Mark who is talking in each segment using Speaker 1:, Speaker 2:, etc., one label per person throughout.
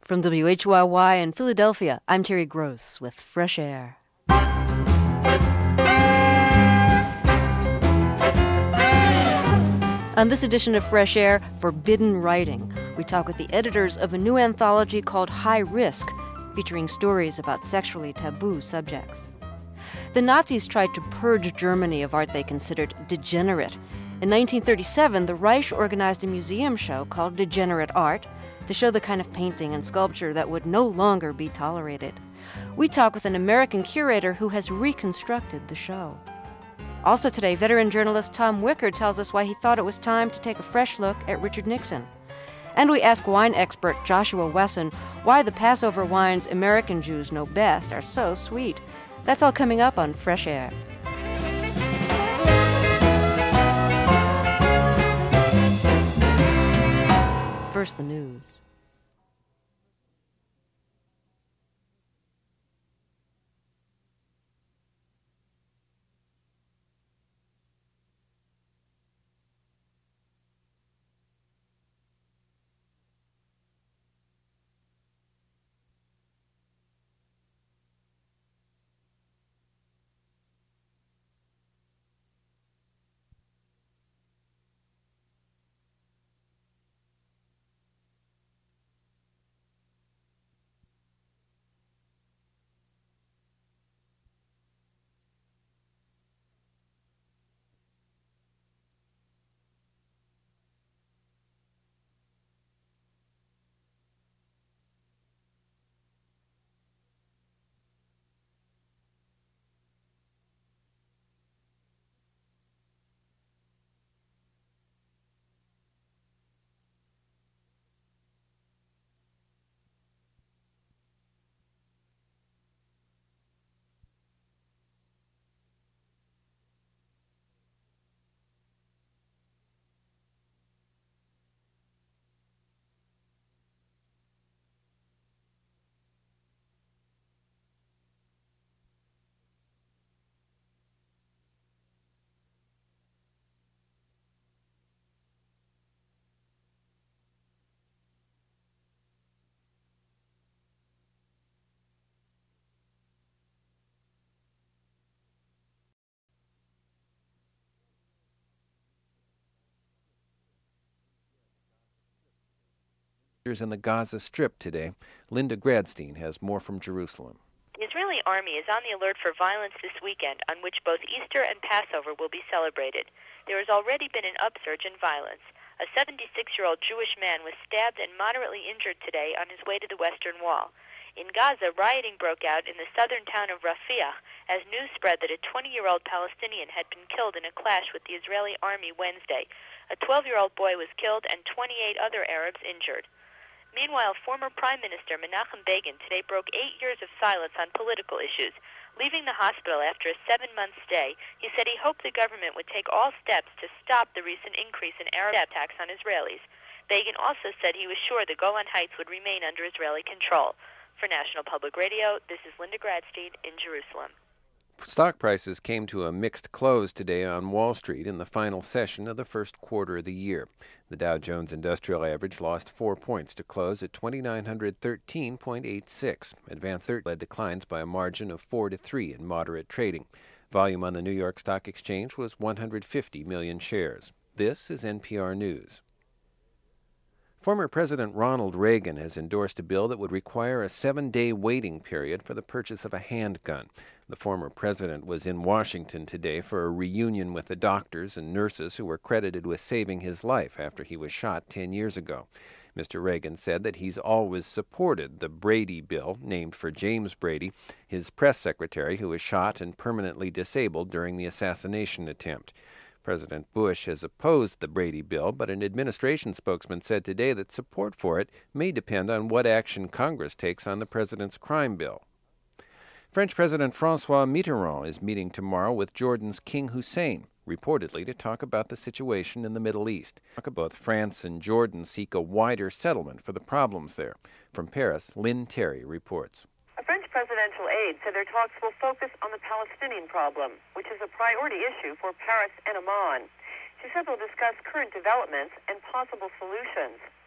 Speaker 1: From WHYY in Philadelphia, I'm Terry Gross with Fresh Air. On this edition of Fresh Air, Forbidden Writing, we talk with the editors of a new anthology called High Risk, featuring stories about sexually taboo subjects. The Nazis tried to purge Germany of art they considered degenerate. In 1937, the Reich organized a museum show called Degenerate Art to show the kind of painting and sculpture that would no longer be tolerated. We talk with an American curator who has reconstructed the show. Also today, veteran journalist Tom Wicker tells us why he thought it was time to take a fresh look at Richard Nixon. And we ask wine expert Joshua Wesson why the Passover wines American Jews know best are so sweet. That's all coming up on Fresh Air. First, the news.
Speaker 2: In the Gaza Strip today. Linda Gradstein has more from Jerusalem.
Speaker 3: The Israeli army is on the alert for violence this weekend, on which both Easter and Passover will be celebrated. There has already been an upsurge in violence. A 76-year-old Jewish man was stabbed and moderately injured today on his way to the Western Wall. In Gaza, rioting broke out in the southern town of Rafah as news spread that a 20-year-old Palestinian had been killed in a clash with the Israeli army Wednesday. A 12-year-old boy was killed and 28 other Arabs injured. Meanwhile, former Prime Minister Menachem Begin today broke 8 years of silence on political issues. Leaving the hospital after a 7-month stay, he said he hoped the government would take all steps to stop the recent increase in Arab attacks on Israelis. Begin also said he was sure the Golan Heights would remain under Israeli control. For National Public Radio, this is Linda Gradstein in Jerusalem.
Speaker 2: Stock prices came to a mixed close today on Wall Street in the final session of the first quarter of the year. The Dow Jones Industrial Average lost 4 points to close at 2,913.86. Advanced 30 led declines by a margin of 4-3 in moderate trading. Volume on the New York Stock Exchange was 150 million shares. This is NPR News. Former President Ronald Reagan has endorsed a bill that would require a 7-day waiting period for the purchase of a handgun. The former president was in Washington today for a reunion with the doctors and nurses who were credited with saving his life after he was shot 10 years ago. Mr. Reagan said that he's always supported the Brady bill, named for James Brady, his press secretary who was shot and permanently disabled during the assassination attempt. President Bush has opposed the Brady bill, but an administration spokesman said today that support for it may depend on what action Congress takes on the president's crime bill. French President François Mitterrand is meeting tomorrow with Jordan's King Hussein, reportedly to talk about the situation in the Middle East. Both France and Jordan seek a wider settlement for the problems there. From Paris, Lynn Terry reports.
Speaker 4: A French presidential aide said their talks will focus on the Palestinian problem, which is a priority issue for Paris and Amman. She said they'll discuss current developments and possible solutions.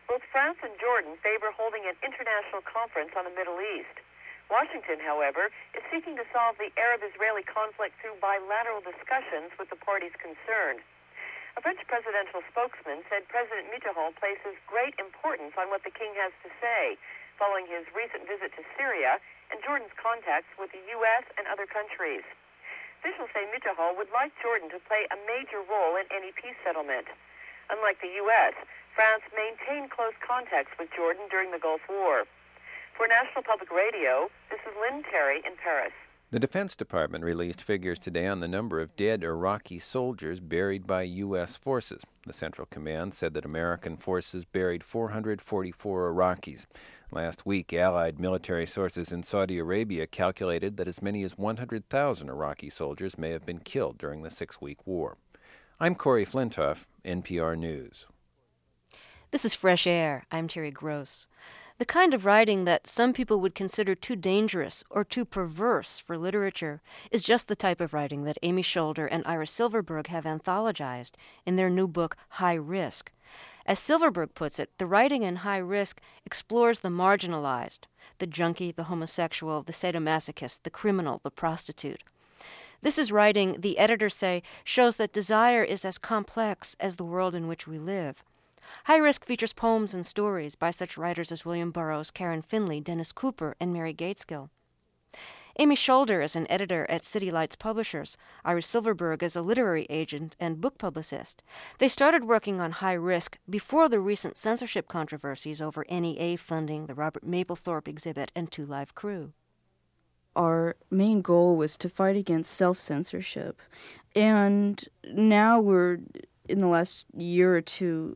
Speaker 4: Both France and Jordan favor holding an international conference on the Middle East. Washington, however, is seeking to solve the Arab-Israeli conflict through bilateral discussions with the parties concerned. A French presidential spokesman said President Mitterrand places great importance on what the king has to say, following his recent visit to Syria and Jordan's contacts with the U.S. and other countries. Officials say Mitterrand would like Jordan to play a major role in any peace settlement. Unlike the U.S., France maintained close contacts with Jordan during the Gulf War. For National Public Radio, this is Lynn Terry in Paris.
Speaker 2: The Defense Department released figures today on the number of dead Iraqi soldiers buried by U.S. forces. The Central Command said that American forces buried 444 Iraqis. Last week, Allied military sources in Saudi Arabia calculated that as many as 100,000 Iraqi soldiers may have been killed during the 6-week war. I'm Corey Flintoff, NPR News.
Speaker 1: This is Fresh Air. I'm Terry Gross. The kind of writing that some people would consider too dangerous or too perverse for literature is just the type of writing that Amy Scholder and Ira Silverberg have anthologized in their new book, High Risk. As Silverberg puts it, the writing in High Risk explores the marginalized, the junkie, the homosexual, the sadomasochist, the criminal, the prostitute. This is writing, the editors say, shows that desire is as complex as the world in which we live. High Risk features poems and stories by such writers as William Burroughs, Karen Finley, Dennis Cooper, and Mary Gateskill. Amy Scholder is an editor at City Lights Publishers. Ira Silverberg is a literary agent and book publicist. They started working on High Risk before the recent censorship controversies over NEA funding, the Robert Mapplethorpe exhibit, and Two Live Crew.
Speaker 5: Our main goal was to fight against self-censorship. And now we're, in the last year or two,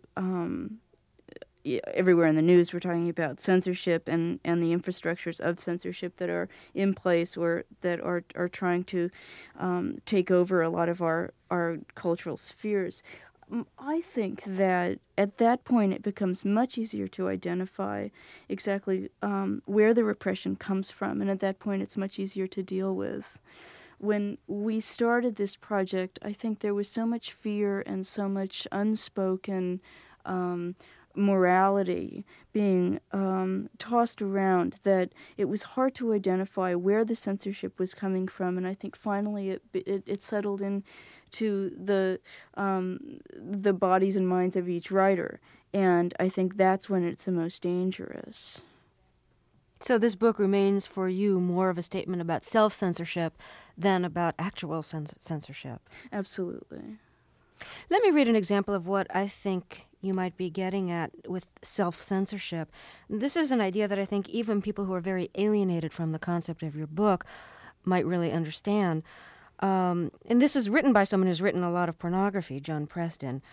Speaker 5: everywhere in the news we're talking about censorship and the infrastructures of censorship that are in place or that are trying to take over a lot of our cultural spheres. I think that at that point it becomes much easier to identify exactly where the repression comes from, and at that point it's much easier to deal with. When we started this project, I think there was so much fear and so much unspoken morality being tossed around that it was hard to identify where the censorship was coming from, and I think finally it settled into the bodies and minds of each writer, and I think that's when it's the most dangerous.
Speaker 1: So this book remains for you more of a statement about self-censorship than about actual censorship.
Speaker 5: Absolutely.
Speaker 1: Let me read an example of what I think you might be getting at with self-censorship. This is an idea that I think even people who are very alienated from the concept of your book might really understand. And this is written by someone who's written a lot of pornography, John Preston.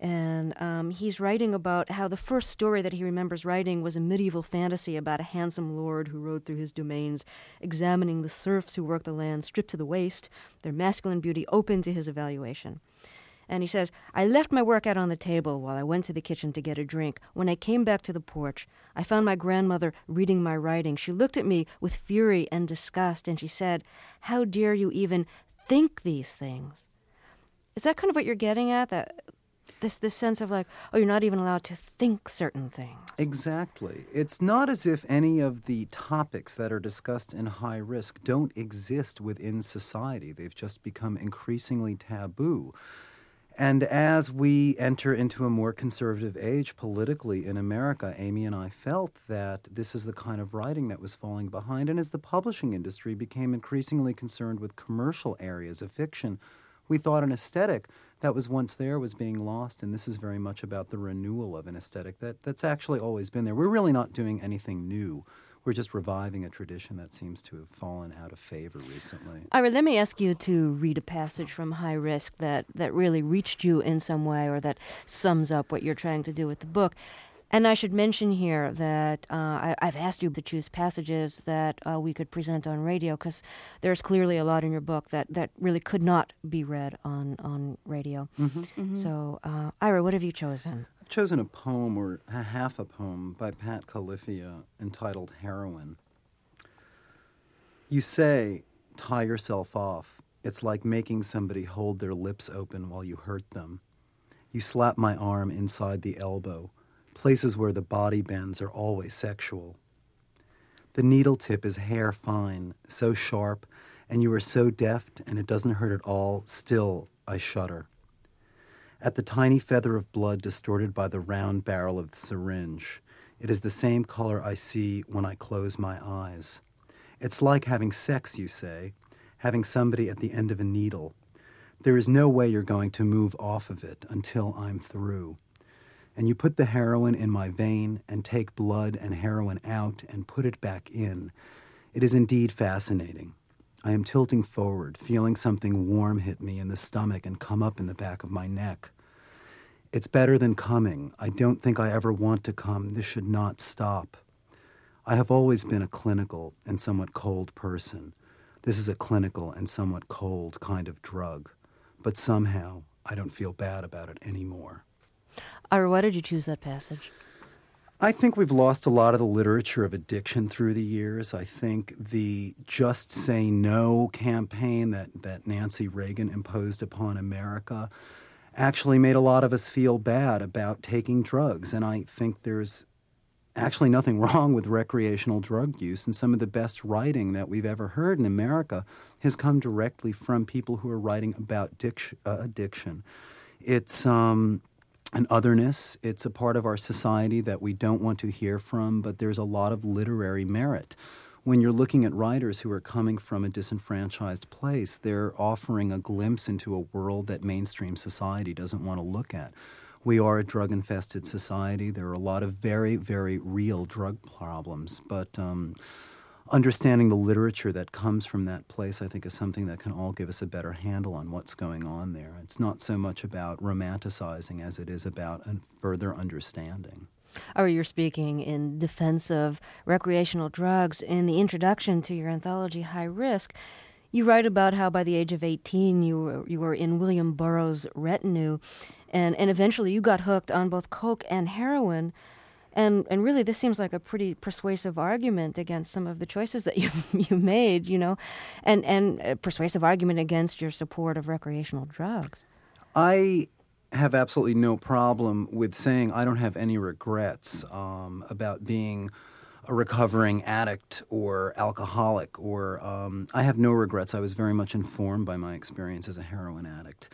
Speaker 1: And he's writing about how the first story that he remembers writing was a medieval fantasy about a handsome lord who rode through his domains, examining the serfs who worked the land stripped to the waist, their masculine beauty open to his evaluation. And he says, I left my work out on the table while I went to the kitchen to get a drink. When I came back to the porch, I found my grandmother reading my writing. She looked at me with fury and disgust, and she said, how dare you even think these things? Is that kind of what you're getting at, that this sense of like, oh, you're not even allowed to think certain things?
Speaker 6: Exactly. It's not as if any of the topics that are discussed in High Risk don't exist within society. They've just become increasingly taboo. And as we enter into a more conservative age politically in America, Amy and I felt that this is the kind of writing that was falling behind. And as the publishing industry became increasingly concerned with commercial areas of fiction, we thought an aesthetic that was once there was being lost, and this is very much about the renewal of an aesthetic that's actually always been there. We're really not doing anything new. We're just reviving a tradition that seems to have fallen out of favor recently.
Speaker 1: Ira, let me ask you to read a passage from High Risk that really reached you in some way or that sums up what you're trying to do with the book. And I should mention here that I've asked you to choose passages that we could present on radio because there's clearly a lot in your book that really could not be read on radio. Mm-hmm. Mm-hmm. So, Ira, what have you chosen?
Speaker 6: I've chosen a poem, or half a poem, by Pat Califia entitled Heroin. You say, tie yourself off. It's like making somebody hold their lips open while you hurt them. You slap my arm inside the elbow. places where the body bends are always sexual. The needle tip is hair fine, so sharp, and you are so deft and it doesn't hurt at all, still I shudder. At the tiny feather of blood distorted by the round barrel of the syringe, it is the same color I see when I close my eyes. It's like having sex, you say, having somebody at the end of a needle. There is no way you're going to move off of it until I'm through. And you put the heroin in my vein and take blood and heroin out and put it back in. It is indeed fascinating. I am tilting forward, feeling something warm hit me in the stomach and come up in the back of my neck. It's better than coming. I don't think I ever want to come. This should not stop. I have always been a clinical and somewhat cold person. This is a clinical and somewhat cold kind of drug. But somehow, I don't feel bad about it anymore.
Speaker 1: Ira, why did you choose that passage?
Speaker 6: I think we've lost a lot of the literature of addiction through the years. I think the Just Say No campaign that Nancy Reagan imposed upon America actually made a lot of us feel bad about taking drugs. And I think there's actually nothing wrong with recreational drug use. And some of the best writing that we've ever heard in America has come directly from people who are writing about addiction. It's an otherness. It's a part of our society that we don't want to hear from, but there's a lot of literary merit. When you're looking at writers who are coming from a disenfranchised place, they're offering a glimpse into a world that mainstream society doesn't want to look at. We are a drug-infested society. There are a lot of very, very real drug problems, but understanding the literature that comes from that place, I think, is something that can all give us a better handle on what's going on there. It's not so much about romanticizing as it is about a further understanding.
Speaker 1: Or you're speaking in defense of recreational drugs. In the introduction to your anthology, High Risk, you write about how by the age of 18 you were in William Burroughs' retinue, and eventually you got hooked on both coke and heroin. And really, this seems like a pretty persuasive argument against some of the choices that you made, you know, and a persuasive argument against your support of recreational drugs.
Speaker 6: I have absolutely no problem with saying I don't have any regrets about being a recovering addict or alcoholic, or I have no regrets. I was very much informed by my experience as a heroin addict.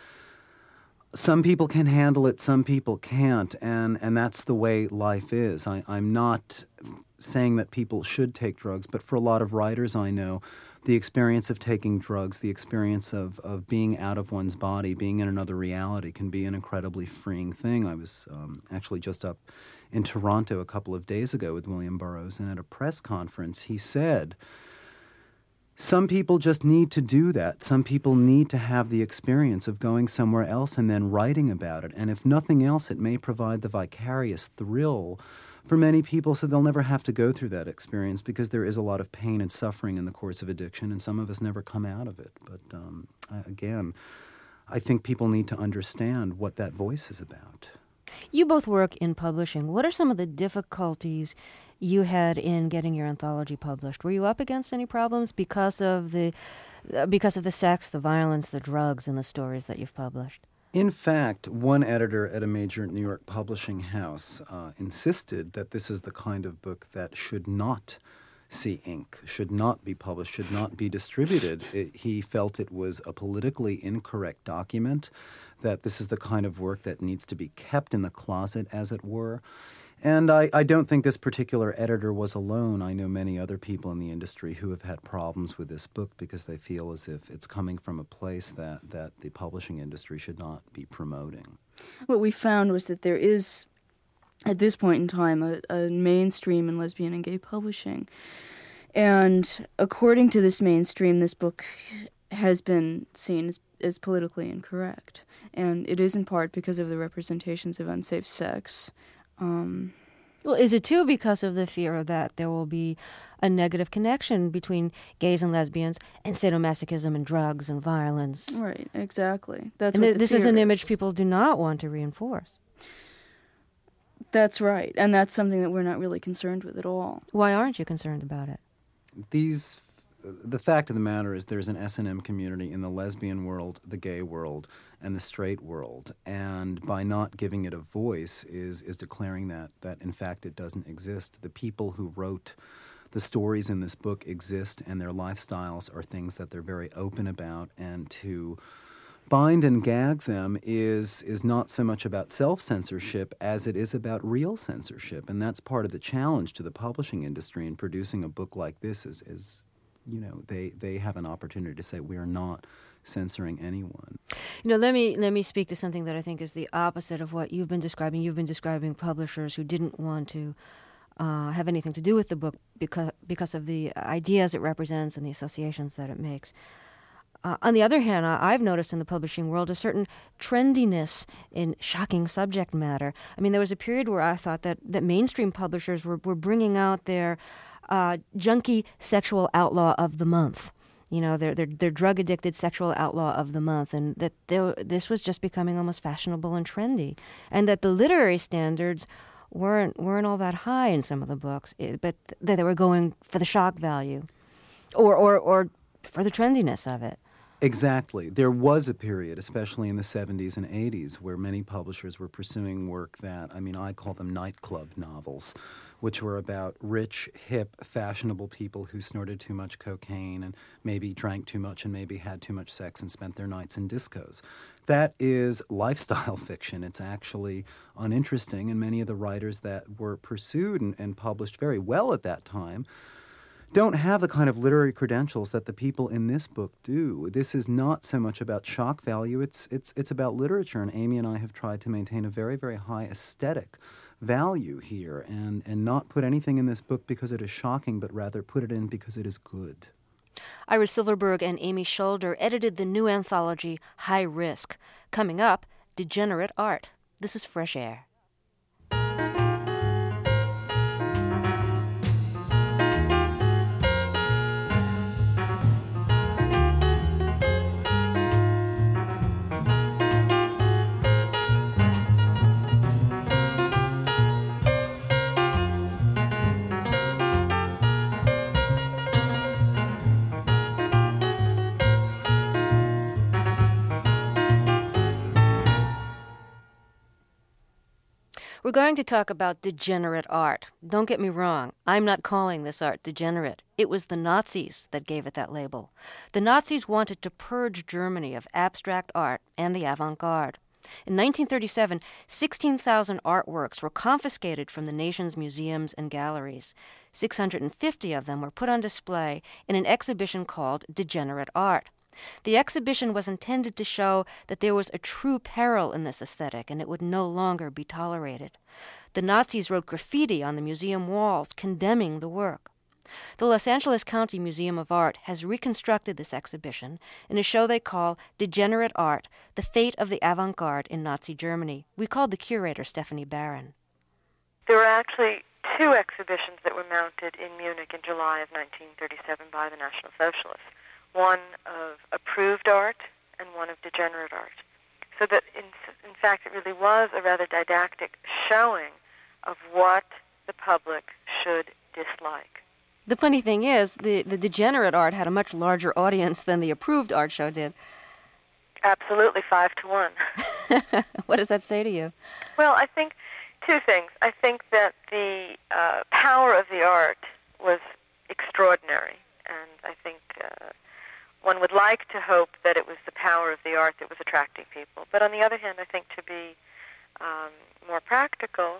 Speaker 6: Some people can handle it, some people can't, and that's the way life is. I'm not saying that people should take drugs, but for a lot of writers I know, the experience of taking drugs, the experience of being out of one's body, being in another reality can be an incredibly freeing thing. I was actually just up in Toronto a couple of days ago with William Burroughs, and at a press conference he said, some people just need to do that. Some people need to have the experience of going somewhere else and then writing about it. And if nothing else, it may provide the vicarious thrill for many people so they'll never have to go through that experience, because there is a lot of pain and suffering in the course of addiction, and some of us never come out of it. But again, I think people need to understand what that voice is about.
Speaker 1: You both work in publishing. What are some of the difficulties you had in getting your anthology published? Were you up against any problems because of the sex, the violence, the drugs, and the stories that you've published?
Speaker 6: In fact, one editor at a major New York publishing house insisted that this is the kind of book that should not see ink, should not be published, should not be distributed. He felt it was a politically incorrect document, that this is the kind of work that needs to be kept in the closet, as it were. And I don't think this particular editor was alone. I know many other people in the industry who have had problems with this book because they feel as if it's coming from a place that the publishing industry should not be promoting.
Speaker 5: What we found was that there is, at this point in time, a mainstream in lesbian and gay publishing. And according to this mainstream, this book has been seen as politically incorrect. And it is in part because of the representations of unsafe sex.
Speaker 1: Well, is it too because of the fear that there will be a negative connection between gays and lesbians and sadomasochism and drugs and violence?
Speaker 5: Right, exactly. That's
Speaker 1: and
Speaker 5: what
Speaker 1: this is an image people do not want to reinforce.
Speaker 5: That's right, and that's something that we're not really concerned with at all.
Speaker 1: Why aren't you concerned about it?
Speaker 6: These the fact of the matter is there's an S&M community in the lesbian world, the gay world, and the straight world. And by not giving it a voice is declaring that in fact it doesn't exist. The people who wrote the stories in this book exist, and their lifestyles are things that they're very open about, and to bind and gag them is not so much about self-censorship as it is about real censorship. And that's part of the challenge to the publishing industry in producing a book like this is they have an opportunity to say, we are not censoring anyone.
Speaker 1: Let me speak to something that I think is the opposite of what you've been describing. You've been describing publishers who didn't want to have anything to do with the book because of the ideas it represents and the associations that it makes. On the other hand, I've noticed in the publishing world a certain trendiness in shocking subject matter. I mean, there was a period where I thought that mainstream publishers were bringing out their junkie sexual outlaw of the month. Their drug-addicted sexual outlaw of the month, and that this was just becoming almost fashionable and trendy, and that the literary standards weren't all that high in some of the books, but that they were going for the shock value, or for the trendiness of it.
Speaker 6: Exactly. There was a period, especially in the 70s and 80s, where many publishers were pursuing work that, I call them nightclub novels, which were about rich, hip, fashionable people who snorted too much cocaine and maybe drank too much and maybe had too much sex and spent their nights in discos. That is lifestyle fiction. It's actually uninteresting, and many of the writers that were pursued and published very well at that time don't have the kind of literary credentials that the people in this book do. This is not so much about shock value. It's about literature, and Amy and I have tried to maintain a very, very high aesthetic value here and not put anything in this book because it is shocking, but rather put it in because it is good.
Speaker 1: Ira Silverberg and Amy Scholder edited the new anthology High Risk. Coming up, Degenerate Art. This is Fresh Air. We're going to talk about degenerate art. Don't get me wrong, I'm not calling this art degenerate. It was the Nazis that gave it that label. The Nazis wanted to purge Germany of abstract art and the avant-garde. In 1937, 16,000 artworks were confiscated from the nation's museums and galleries. 650 of them were put on display in an exhibition called Degenerate Art. The exhibition was intended to show that there was a true peril in this aesthetic and it would no longer be tolerated. The Nazis wrote graffiti on the museum walls condemning the work. The Los Angeles County Museum of Art has reconstructed this exhibition in a show they call Degenerate Art, The Fate of the Avant-Garde in Nazi Germany. We called the curator Stephanie Barron.
Speaker 7: There were actually two exhibitions that were mounted in Munich in July of 1937 by the National Socialists. One of approved art and one of degenerate art. So that, in fact, it really was a rather didactic showing of what the public should dislike.
Speaker 1: The funny thing is, the degenerate art had a much larger audience than the approved art show did.
Speaker 7: Absolutely, 5-1.
Speaker 1: What does that say to you?
Speaker 7: Well, I think two things. I think that the power of the art was extraordinary, and I think one would like to hope that it was the power of the art that was attracting people. But on the other hand, I think to be more practical,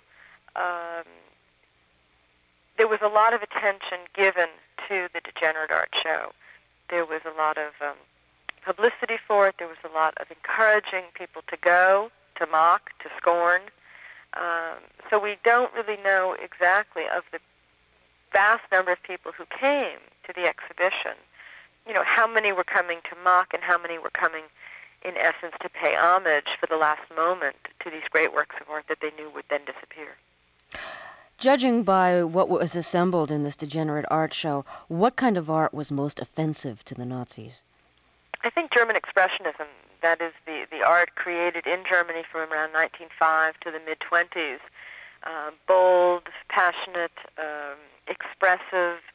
Speaker 7: there was a lot of attention given to the degenerate art show. There was a lot of publicity for it. There was a lot of encouraging people to go, to mock, to scorn. So we don't really know exactly of the vast number of people who came to the exhibition, how many were coming to mock and how many were coming, in essence, to pay homage for the last moment to these great works of art that they knew would then disappear.
Speaker 1: Judging by what was assembled in this degenerate art show, what kind of art was most offensive to the Nazis?
Speaker 7: I think German Expressionism, that is the art created in Germany from around 1905 to the mid-20s, bold, passionate, expressive,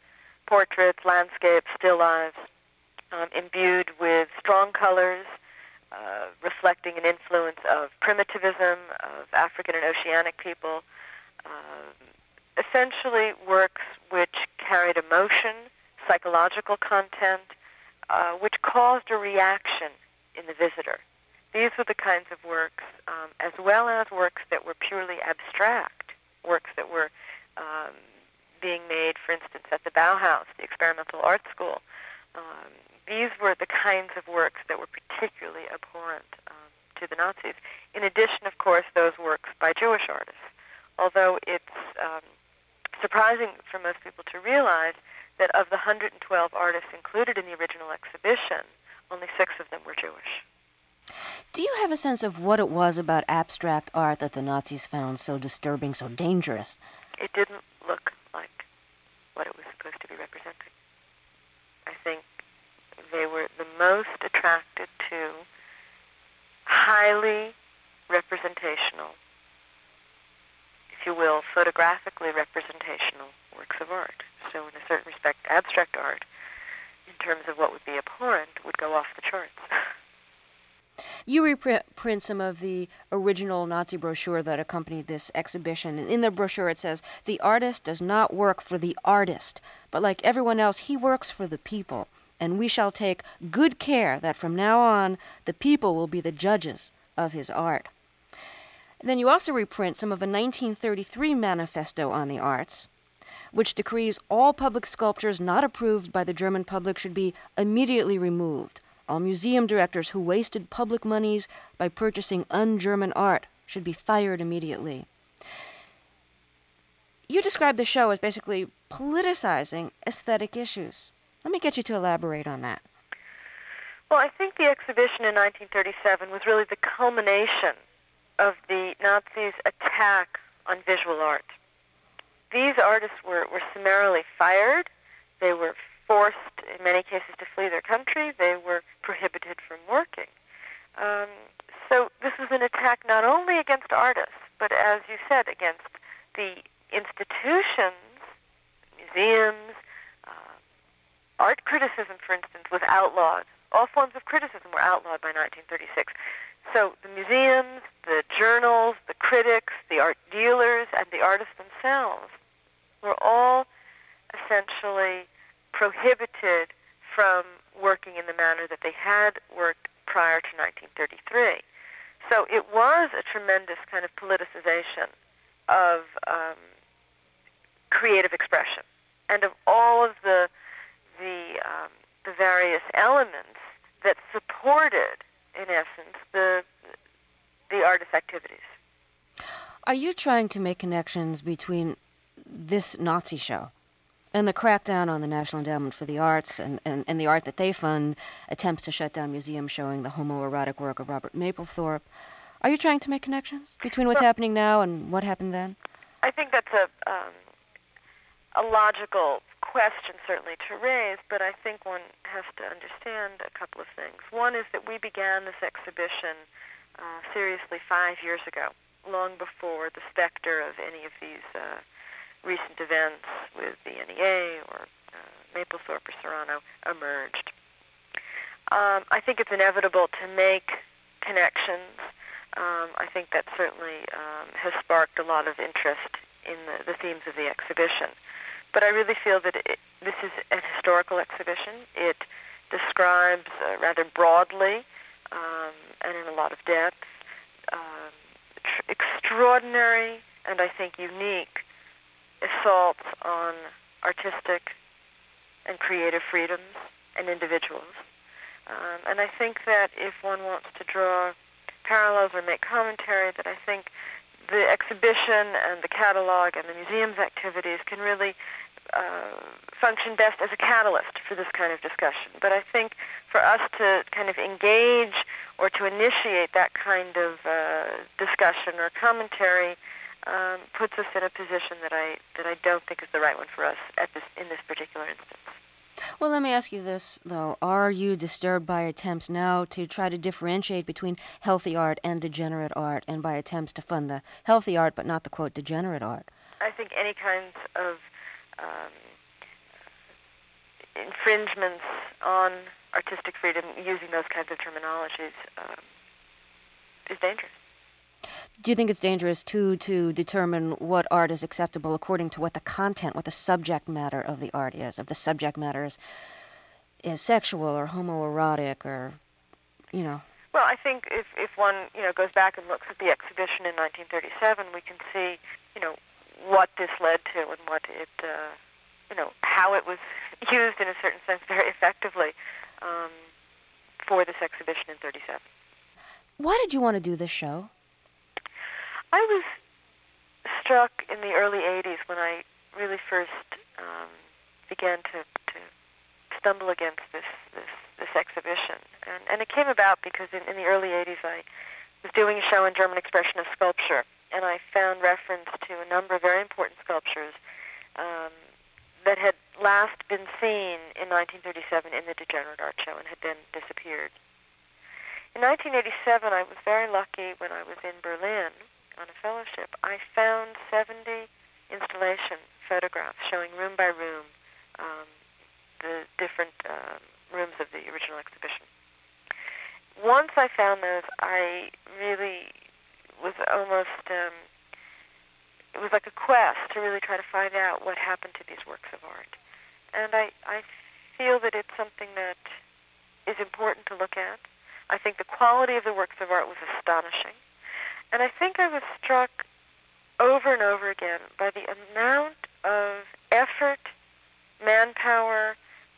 Speaker 7: portraits, landscapes, still lives, imbued with strong colors, reflecting an influence of primitivism, of African and Oceanic people, essentially works which carried emotion, psychological content, which caused a reaction in the visitor. These were the kinds of works, as well as works that were purely abstract, works that were being made, for instance, at the Bauhaus, the experimental art school. These were the kinds of works that were particularly abhorrent to the Nazis. In addition, of course, those works by Jewish artists. Although it's surprising for most people to realize that of the 112 artists included in the original exhibition, only 6 of them were Jewish.
Speaker 1: Do you have a sense of what it was about abstract art that the Nazis found so disturbing, so dangerous?
Speaker 7: It didn't look like what it was supposed to be representing. I think they were the most attracted to highly representational, if you will, photographically representational works of art. So in a certain respect, abstract art, in terms of what would be abhorrent, would go off the charts.
Speaker 1: You reprint some of the original Nazi brochure that accompanied this exhibition. And in the brochure it says, "The artist does not work for the artist, but like everyone else, he works for the people. And we shall take good care that from now on, the people will be the judges of his art." And then you also reprint some of a 1933 manifesto on the arts, which decrees all public sculptures not approved by the German public should be immediately removed. All museum directors who wasted public monies by purchasing un-German art should be fired immediately. You describe the show as basically politicizing aesthetic issues. Let me get you to elaborate on that.
Speaker 7: Well, I think the exhibition in 1937 was really the culmination of the Nazis' attack on visual art. These artists were summarily fired. They were forced, in many cases, to flee their country. They were prohibited from working. So this was an attack not only against artists, but as you said, against the institutions, museums. Art criticism, for instance, was outlawed. All forms of criticism were outlawed by 1936. So the museums, the journals, the critics, the art dealers, and the artists themselves were all essentially prohibited from working in the manner that they had worked prior to 1933. So it was a tremendous kind of politicization of creative expression and of all of the various elements that supported, in essence, the artist's activities.
Speaker 1: Are you trying to make connections between this Nazi show and the crackdown on the National Endowment for the Arts and the art that they fund, attempts to shut down museums showing the homoerotic work of Robert Mapplethorpe? Are you trying to make connections between what's happening now and what happened then?
Speaker 7: I think that's a logical question, certainly, to raise, but I think one has to understand a couple of things. One is that we began this exhibition seriously 5 years ago, long before the specter of any of these recent events with the NEA or Mapplethorpe or Serrano emerged. I think it's inevitable to make connections. I think that certainly has sparked a lot of interest in the themes of the exhibition. But I really feel that this is a historical exhibition. It describes rather broadly and in a lot of depth extraordinary and I think unique assaults on artistic and creative freedoms and individuals. And I think that if one wants to draw parallels or make commentary, that I think the exhibition and the catalog and the museum's activities can really function best as a catalyst for this kind of discussion. But I think for us to kind of engage or to initiate that kind of discussion or commentary puts us in a position that I don't think is the right one for us in this particular instance.
Speaker 1: Well, let me ask you this, though. Are you disturbed by attempts now to try to differentiate between healthy art and degenerate art, and by attempts to fund the healthy art but not the, quote, degenerate art?
Speaker 7: I think any kinds of infringements on artistic freedom using those kinds of terminologies is dangerous.
Speaker 1: Do you think it's dangerous, too, to determine what art is acceptable according to what the content, what the subject matter of the art is? If the subject matter is sexual or homoerotic or, you know...
Speaker 7: Well, I think if one, goes back and looks at the exhibition in 1937, we can see, what this led to and what it, how it was used in a certain sense very effectively for this exhibition in 37.
Speaker 1: Why did you want to do this show?
Speaker 7: I was struck in the early 80s when I really first began to stumble against this exhibition. And it came about because in the early 80s I was doing a show in German Expressionist sculpture, and I found reference to a number of very important sculptures that had last been seen in 1937 in the Degenerate Art Show and had then disappeared. In 1987, I was very lucky when I was in Berlin on a fellowship. I found 70 installation photographs showing room by room the different rooms of the original exhibition. Once I found those, I really was almost, it was like a quest to really try to find out what happened to these works of art. And I feel that it's something that is important to look at. I think the quality of the works of art was astonishing. And I think I was struck over and over again by the amount of effort, manpower,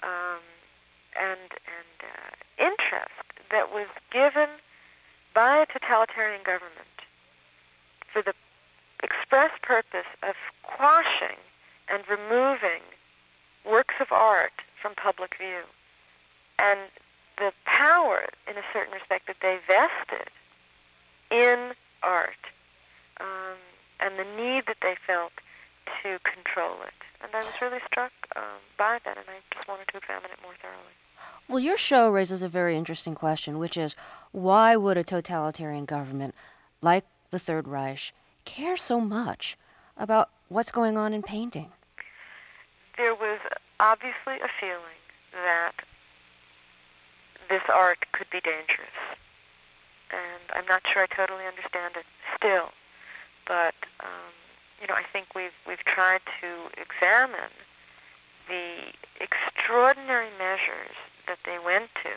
Speaker 7: and interest that was given by a totalitarian government for the express purpose of quashing and removing works of art from public view. And the power, in a certain respect, that they vested in art, and the need that they felt to control it. And I was really struck by that, and I just wanted to examine it more thoroughly.
Speaker 1: Well, your show raises a very interesting question, which is, why would a totalitarian government like the Third Reich care so much about what's going on in painting?
Speaker 7: There was obviously a feeling that this art could be dangerous. And I'm not sure I totally understand it still. But, I think we've tried to examine the extraordinary measures that they went to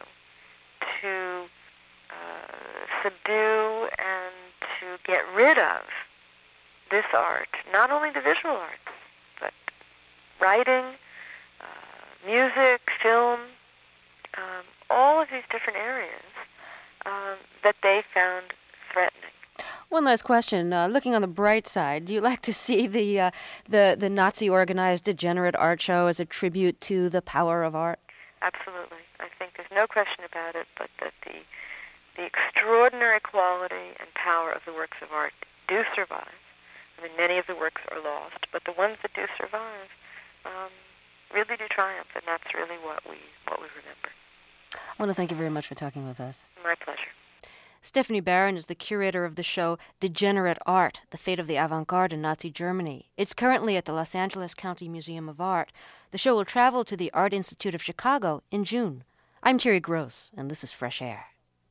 Speaker 7: subdue and to get rid of this art, not only the visual arts, but writing, music, film, all of these different areas that they found threatening.
Speaker 1: One last question. Looking on the bright side, do you like to see the Nazi-organized Degenerate Art Show as a tribute to the power of art?
Speaker 7: Absolutely. I think there's no question about it, but that the extraordinary quality and power of the works of art do survive. I mean, many of the works are lost, but the ones that do survive really do triumph, and that's really what we remember.
Speaker 1: I want to thank you very much for talking with us.
Speaker 7: My pleasure.
Speaker 1: Stephanie Barron is the curator of the show Degenerate Art, The Fate of the Avant-Garde in Nazi Germany. It's currently at the Los Angeles County Museum of Art. The show will travel to the Art Institute of Chicago in June. I'm Terry Gross, and this is Fresh Air.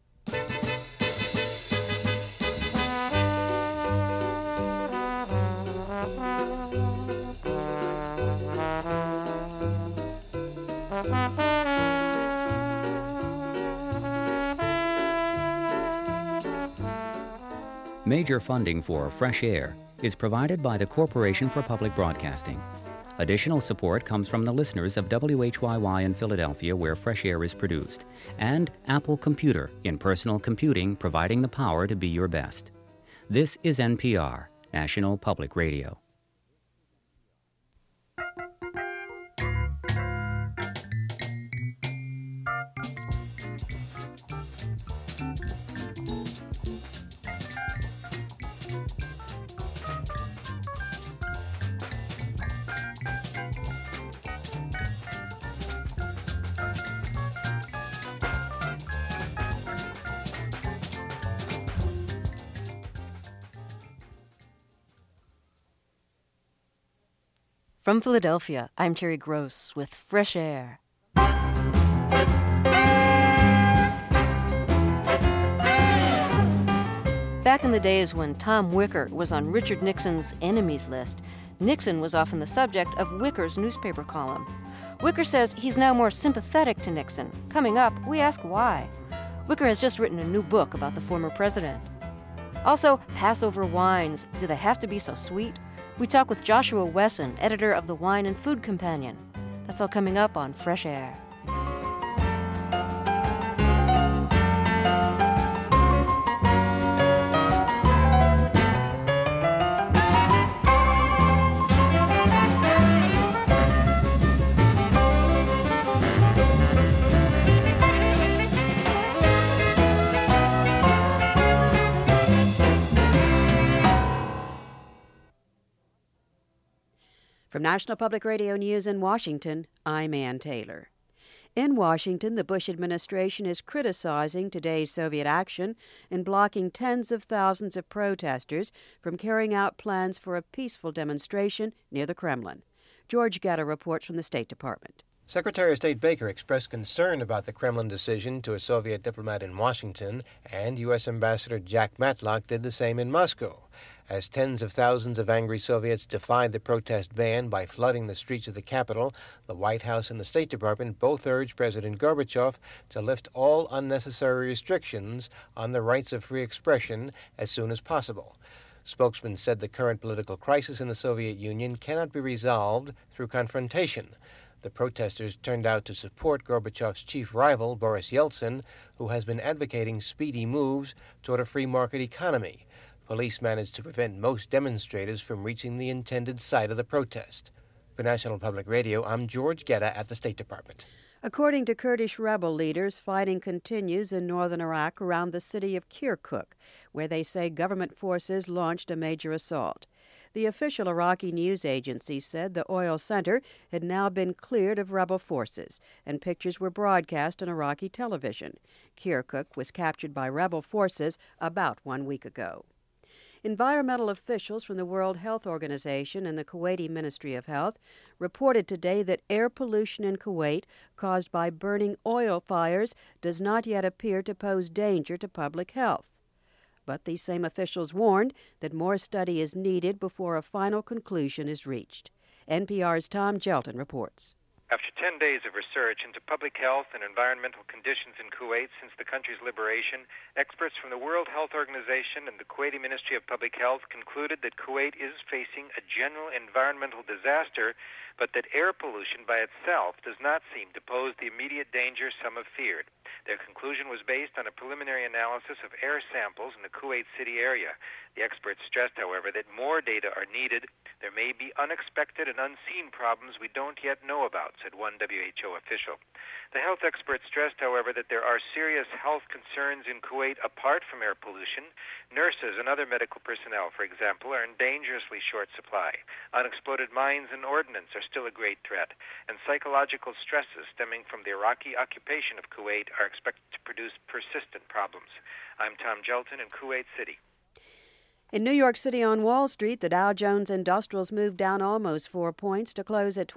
Speaker 8: Major funding for Fresh Air is provided by the Corporation for Public Broadcasting. Additional support comes from the listeners of WHYY in Philadelphia, where Fresh Air is produced, and Apple Computer in personal computing, providing the power to be your best. This is NPR, National Public Radio.
Speaker 1: From Philadelphia, I'm Terry Gross with Fresh Air. Back in the days when Tom Wicker was on Richard Nixon's enemies list, Nixon was often the subject of Wicker's newspaper column. Wicker says he's now more sympathetic to Nixon. Coming up, we ask why. Wicker has just written a new book about the former president. Also, Passover wines. Do they have to be so sweet? We talk with Joshua Wesson, editor of the Wine and Food Companion. That's all coming up on Fresh Air.
Speaker 9: From National Public Radio News in Washington, I'm Ann Taylor. In Washington, the Bush administration is criticizing today's Soviet action in blocking tens of thousands of protesters from carrying out plans for a peaceful demonstration near the Kremlin. George Getta reports from the State Department.
Speaker 10: Secretary of State Baker expressed concern about the Kremlin decision to a Soviet diplomat in Washington, and U.S. Ambassador Jack Matlock did the same in Moscow. As tens of thousands of angry Soviets defied the protest ban by flooding the streets of the capital, the White House and the State Department both urged President Gorbachev to lift all unnecessary restrictions on the rights of free expression as soon as possible. Spokesman said the current political crisis in the Soviet Union cannot be resolved through confrontation. The protesters turned out to support Gorbachev's chief rival, Boris Yeltsin, who has been advocating speedy moves toward a free market economy. Police managed to prevent most demonstrators from reaching the intended site of the protest. For National Public Radio, I'm George Getta at the State Department.
Speaker 9: According to Kurdish rebel leaders, fighting continues in northern Iraq around the city of Kirkuk, where they say government forces launched a major assault. The official Iraqi news agency said the oil center had now been cleared of rebel forces, and pictures were broadcast on Iraqi television. Kirkuk was captured by rebel forces about 1 week ago. Environmental officials from the World Health Organization and the Kuwaiti Ministry of Health reported today that air pollution in Kuwait caused by burning oil fires does not yet appear to pose danger to public health. But these same officials warned that more study is needed before a final conclusion is reached. NPR's Tom Gelton reports.
Speaker 11: After 10 days of research into public health and environmental conditions in Kuwait since the country's liberation, experts from the World Health Organization and the Kuwaiti Ministry of Public Health concluded that Kuwait is facing a general environmental disaster, but that air pollution by itself does not seem to pose the immediate danger some have feared. Their conclusion was based on a preliminary analysis of air samples in the Kuwait City area. The experts stressed, however, that more data are needed. There may be unexpected and unseen problems we don't yet know about, said one WHO official. The health experts stressed, however, that there are serious health concerns in Kuwait apart from air pollution. Nurses and other medical personnel, for example, are in dangerously short supply. Unexploded mines and ordnance are still a great threat, and psychological stresses stemming from the Iraqi occupation of Kuwait are expected to produce persistent problems. I'm Tom Gelton in Kuwait City.
Speaker 9: In New York City on Wall Street, the Dow Jones Industrials moved down almost 4 points to close at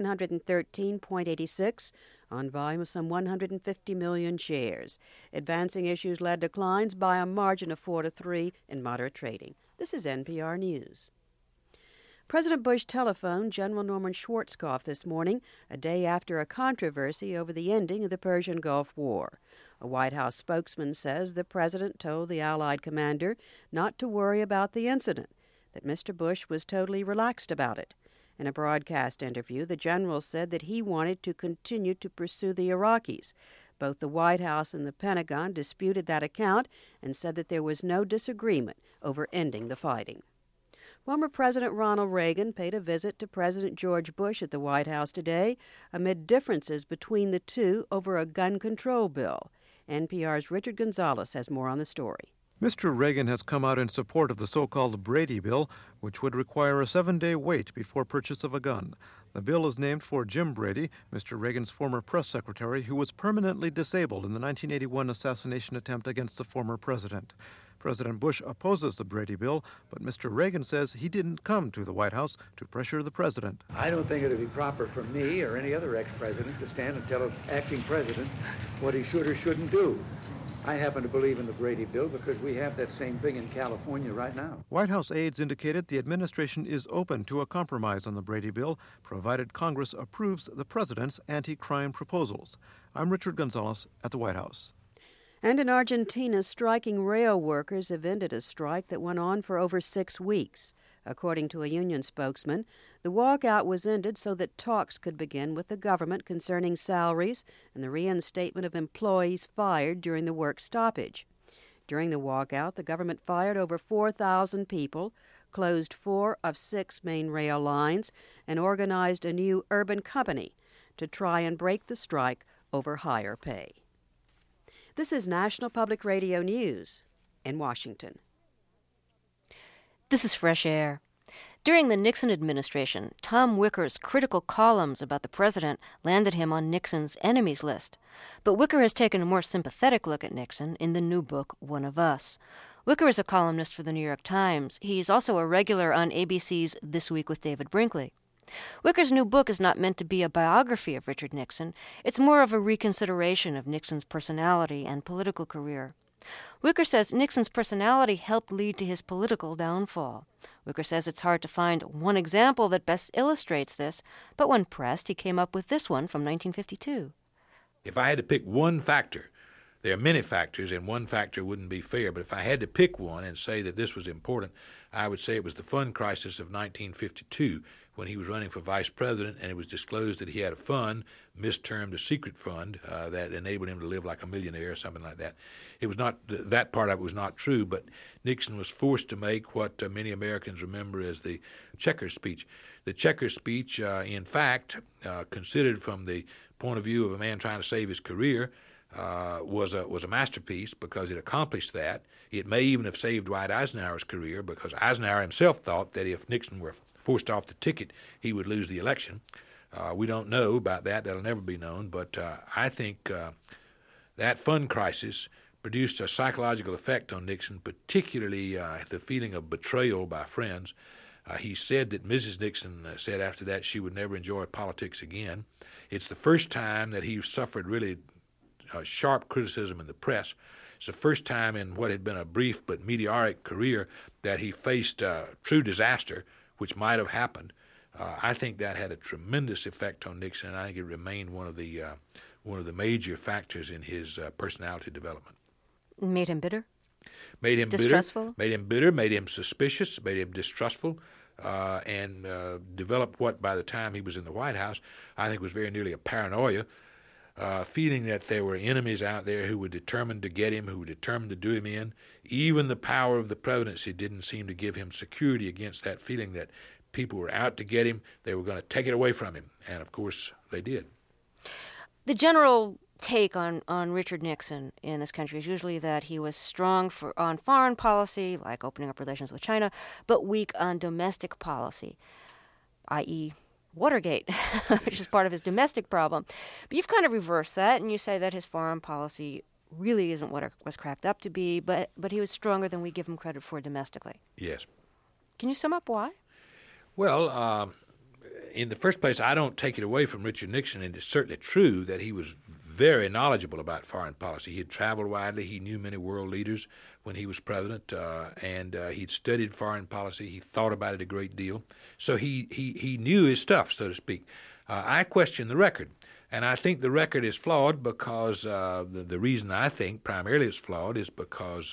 Speaker 9: 2,913.86 on volume of some 150 million shares. Advancing issues led declines by a margin of 4-3 in moderate trading. This is NPR News. President Bush telephoned General Norman Schwarzkopf this morning, a day after a controversy over the ending of the Persian Gulf War. A White House spokesman says the president told the Allied commander not to worry about the incident, that Mr. Bush was totally relaxed about it. In a broadcast interview, the general said that he wanted to continue to pursue the Iraqis. Both the White House and the Pentagon disputed that account and said that there was no disagreement over ending the fighting. Former President Ronald Reagan paid a visit to President George Bush at the White House today amid differences between the two over a gun control bill. NPR's Richard Gonzalez has more on the story.
Speaker 12: Mr. Reagan has come out in support of the so-called Brady Bill, which would require a 7-day wait before purchase of a gun. The bill is named for Jim Brady, Mr. Reagan's former press secretary, who was permanently disabled in the 1981 assassination attempt against the former president. President Bush opposes the Brady bill, but Mr. Reagan says he didn't come to the White House to pressure the president.
Speaker 13: I don't think it would be proper for me or any other ex-president to stand and tell an acting president what he should or shouldn't do. I happen to believe in the Brady bill because we have that same thing in California right now.
Speaker 12: White House aides indicated the administration is open to a compromise on the Brady bill, provided Congress approves the president's anti-crime proposals. I'm Richard Gonzalez at the White House.
Speaker 9: And in Argentina, striking rail workers have ended a strike that went on for over 6 weeks. According to a union spokesman, the walkout was ended so that talks could begin with the government concerning salaries and the reinstatement of employees fired during the work stoppage. During the walkout, the government fired over 4,000 people, closed 4 of 6 main rail lines, and organized a new urban company to try and break the strike over higher pay. This is National Public Radio News in Washington.
Speaker 1: This is Fresh Air. During the Nixon administration, Tom Wicker's critical columns about the president landed him on Nixon's enemies list. But Wicker has taken a more sympathetic look at Nixon in the new book, One of Us. Wicker is a columnist for the New York Times. He's also a regular on ABC's This Week with David Brinkley. Wicker's new book is not meant to be a biography of Richard Nixon. It's more of a reconsideration of Nixon's personality and political career. Wicker says Nixon's personality helped lead to his political downfall. Wicker says it's hard to find one example that best illustrates this, but when pressed, he came up with this one from 1952.
Speaker 14: If I had to pick one factor, there are many factors, and one factor wouldn't be fair, but if I had to pick one and say that this was important, I would say it was the fund crisis of 1952, when he was running for vice president, and it was disclosed that he had a fund, mistermed a secret fund, that enabled him to live like a millionaire or something like that. It was not, that part of it was not true, but Nixon was forced to make what many Americans remember as the Checkers speech. The Checkers speech, in fact, considered from the point of view of a man trying to save his career, was a masterpiece because it accomplished that. It may even have saved Dwight Eisenhower's career because Eisenhower himself thought that if Nixon were forced off the ticket, he would lose the election. We don't know about that. That'll never be known. But I think that fund crisis produced a psychological effect on Nixon, particularly the feeling of betrayal by friends. He said that Mrs. Nixon said after that she would never enjoy politics again. It's the first time that he suffered really sharp criticism in the press. It's the first time in what had been a brief but meteoric career that he faced true disaster, which might have happened. I think that had a tremendous effect on Nixon, and I think it remained one of the major factors in his personality development.
Speaker 1: Made him bitter?
Speaker 14: Made him
Speaker 1: distrustful?
Speaker 14: Made him bitter, made him suspicious, made him distrustful, and developed what, by the time he was in the White House, I think was very nearly a paranoia, feeling that there were enemies out there who were determined to get him, who were determined to do him in. Even the power of the presidency didn't seem to give him security against that feeling that people were out to get him, they were going to take it away from him. And, of course, they did.
Speaker 1: The general take on Richard Nixon in this country is usually that he was strong on foreign policy, like opening up relations with China, but weak on domestic policy, i.e., Watergate, which is part of his domestic problem. But you've kind of reversed that, and you say that his foreign policy really isn't what it was cracked up to be, but he was stronger than we give him credit for domestically.
Speaker 14: Yes.
Speaker 1: Can you sum up why?
Speaker 14: Well, in the first place, I don't take it away from Richard Nixon, and it's certainly true that he was very knowledgeable about foreign policy. He had traveled widely. He knew many world leaders when he was president, and he'd studied foreign policy. He thought about it a great deal. So he knew his stuff, so to speak. I question the record, and I think the record is flawed because the reason I think primarily it's flawed is because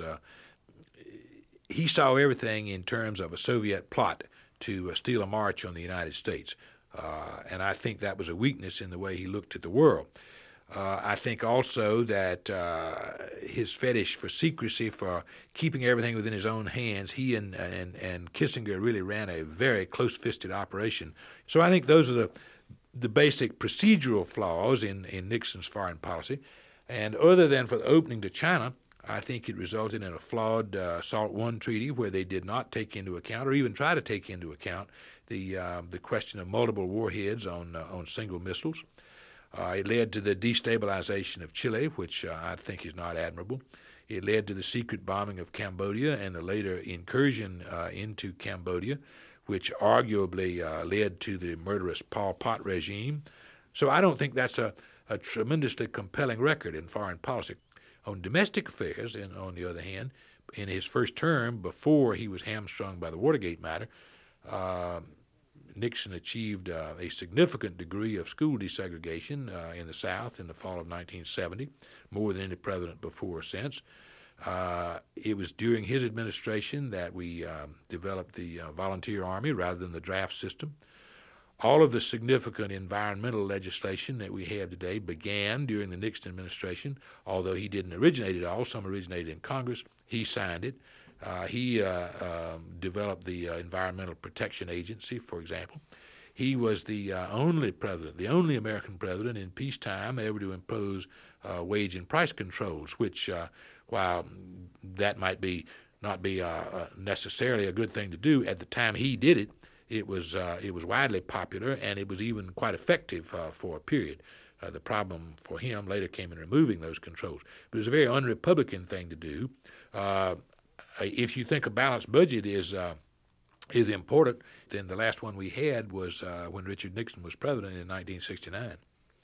Speaker 14: he saw everything in terms of a Soviet plot to steal a march on the United States. And I think that was a weakness in the way he looked at the world. I think also that his fetish for secrecy, for keeping everything within his own hands, he and Kissinger really ran a very close-fisted operation. So I think those are the basic procedural flaws in Nixon's foreign policy. And other than for the opening to China, I think it resulted in a flawed SALT I treaty where they did not take into account or even try to take into account the question of multiple warheads on single missiles. It led to the destabilization of Chile, which I think is not admirable. It led to the secret bombing of Cambodia and the later incursion into Cambodia, which arguably led to the murderous Pol Pot regime. So I don't think that's a tremendously compelling record in foreign policy. On domestic affairs, and on the other hand, in his first term, before he was hamstrung by the Watergate matter, Nixon achieved a significant degree of school desegregation in the South in the fall of 1970, more than any president before or since. It was during his administration that we developed the volunteer army rather than the draft system. All of the significant environmental legislation that we have today began during the Nixon administration, although he didn't originate it all. Some originated in Congress. He signed it. He developed the Environmental Protection Agency, for example. He was the only president, the only American president in peacetime ever to impose wage and price controls, which, while that might not be necessarily a good thing to do, at the time he did it, it was widely popular, and it was even quite effective for a period. The problem for him later came in removing those controls. But it was a very un-Republican thing to do. If you think a balanced budget is important, then the last one we had was when Richard Nixon was president in 1969.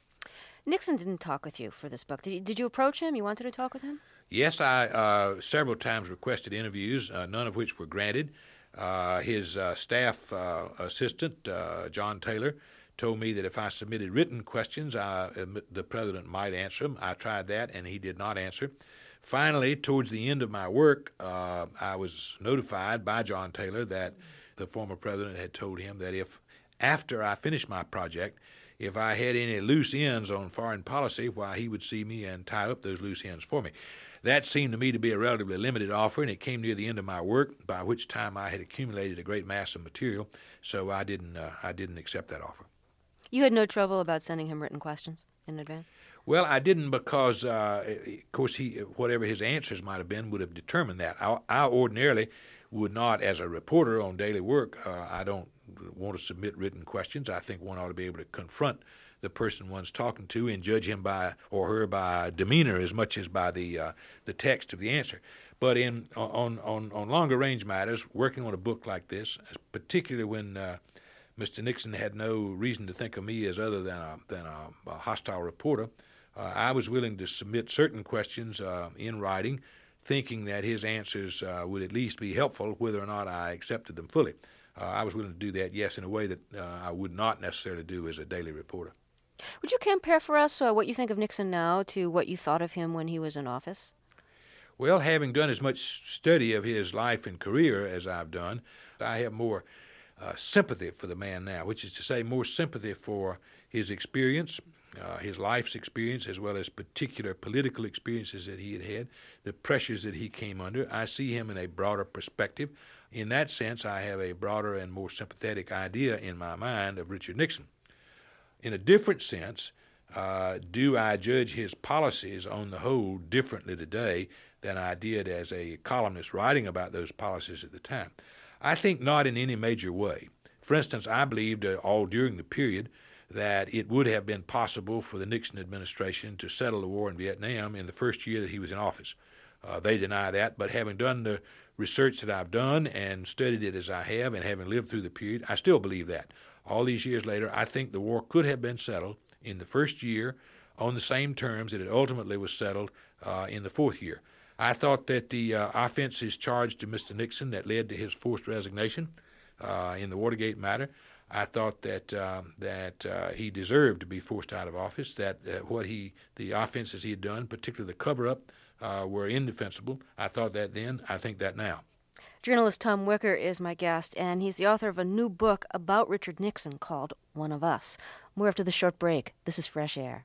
Speaker 1: Nixon didn't talk with you for this book. Did you approach him? You wanted to talk with him?
Speaker 14: Yes, I several times requested interviews, none of which were granted. His staff assistant, John Taylor, told me that if I submitted written questions, the president might answer them. I tried that, and he did not answer. Finally, towards the end of my work, I was notified by John Taylor that the former president had told him that if, after I finished my project, if I had any loose ends on foreign policy, why, he would see me and tie up those loose ends for me. That seemed to me to be a relatively limited offer, and it came near the end of my work, by which time I had accumulated a great mass of material, so I didn't accept that offer.
Speaker 1: You had no trouble about sending him written questions in advance?
Speaker 14: Well, I didn't because, of course, whatever his answers might have been would have determined that. I ordinarily would not, as a reporter on daily work, I don't want to submit written questions. I think one ought to be able to confront the person one's talking to and judge him by or her by demeanor as much as by the text of the answer. But on longer range matters, working on a book like this, particularly when Mr. Nixon had no reason to think of me as other than a hostile reporter, I was willing to submit certain questions in writing, thinking that his answers would at least be helpful, whether or not I accepted them fully. I was willing to do that, yes, in a way that I would not necessarily do as a daily reporter.
Speaker 1: Would you compare for us what you think of Nixon now to what you thought of him when he was in office?
Speaker 14: Well, having done as much study of his life and career as I've done, I have more sympathy for the man now, which is to say more sympathy for his experience, his life's experience, as well as particular political experiences that he had had, the pressures that he came under. I see him in a broader perspective. In that sense, I have a broader and more sympathetic idea in my mind of Richard Nixon. In a different sense, do I judge his policies on the whole differently today than I did as a columnist writing about those policies at the time? I think not in any major way. For instance, I believed all during the period that it would have been possible for the Nixon administration to settle the war in Vietnam in the first year that he was in office. They deny that, but having done the research that I've done and studied it as I have and having lived through the period, I still believe that. All these years later, I think the war could have been settled in the first year on the same terms that it ultimately was settled in the fourth year. I thought that the offenses charged to Mr. Nixon that led to his forced resignation in the Watergate matter, I thought that he deserved to be forced out of office, that the offenses he had done, particularly the cover-up, were indefensible. I thought that then. I think that now.
Speaker 1: Journalist Tom Wicker is my guest, and he's the author of a new book about Richard Nixon called One of Us. More after the short break. This is Fresh Air.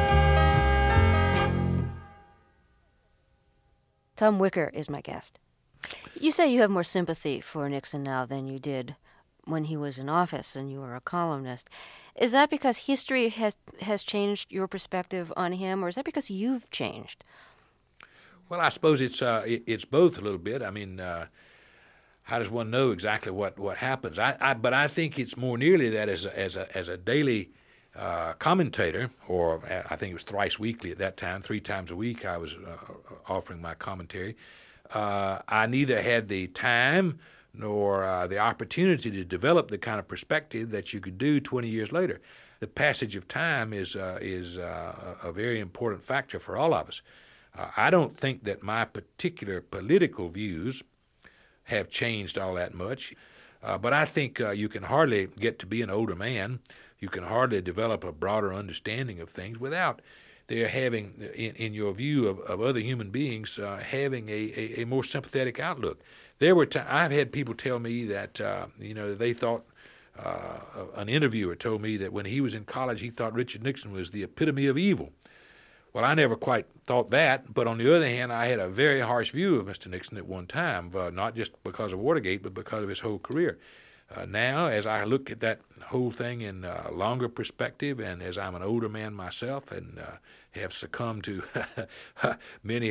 Speaker 1: Tom Wicker is my guest. You say you have more sympathy for Nixon now than you did when he was in office and you were a columnist. Is that because history has changed your perspective on him, or is that because you've changed?
Speaker 14: Well, I suppose it's both a little bit. I mean, how does one know exactly what happens? But I think it's more nearly that as a daily commentator, or I think it was thrice weekly at that time, 3 times a week I was offering my commentary. I neither had the time nor the opportunity to develop the kind of perspective that you could do 20 years later. The passage of time is a very important factor for all of us. I don't think that my particular political views have changed all that much, but I think you can hardly get to be an older man. You can hardly develop a broader understanding of things without they're having, in your view of other human beings, having a more sympathetic outlook. There were I've had people tell me that they thought an interviewer told me that when he was in college he thought Richard Nixon was the epitome of evil. Well, I never quite thought that, but on the other hand, I had a very harsh view of Mr. Nixon at one time, not just because of Watergate, but because of his whole career. Now, as I look at that whole thing in a longer perspective, and as I'm an older man myself and have succumbed to many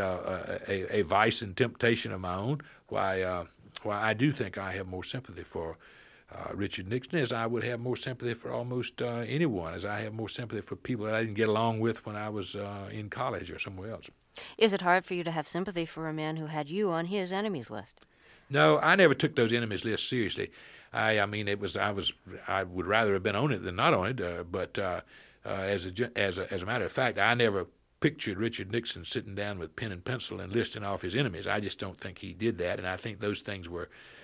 Speaker 14: a vice and temptation of my own, why I do think I have more sympathy for Richard Nixon, as I would have more sympathy for almost anyone, as I have more sympathy for people that I didn't get along with when I was in college or somewhere else.
Speaker 1: Is it hard for you to have sympathy for a man who had you on his enemies list?
Speaker 14: No, I never took those enemies lists seriously. I would rather have been on it than not on it. But as a matter of fact, I never pictured Richard Nixon sitting down with pen and pencil and listing off his enemies. I just don't think he did that, and I think those things were.